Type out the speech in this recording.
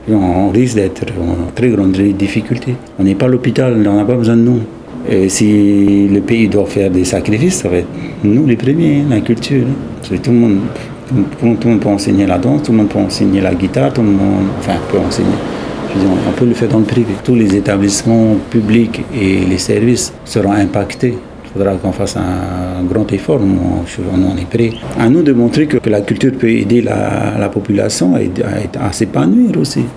on risque d'être en très grande difficulté. On n'est pas l'hôpital, on n'a pas besoin de nous. Et si le pays doit faire des sacrifices, ça va être nous les premiers, la culture. Tout le monde peut enseigner la danse, tout le monde peut enseigner la guitare, tout le monde peut enseigner. Je veux dire, on peut le faire dans le privé. Tous les établissements publics et les services seront impactés. Il faudra qu'on fasse un grand effort, nous on est prêts. À nous de montrer que la culture peut aider la population à s'épanouir aussi.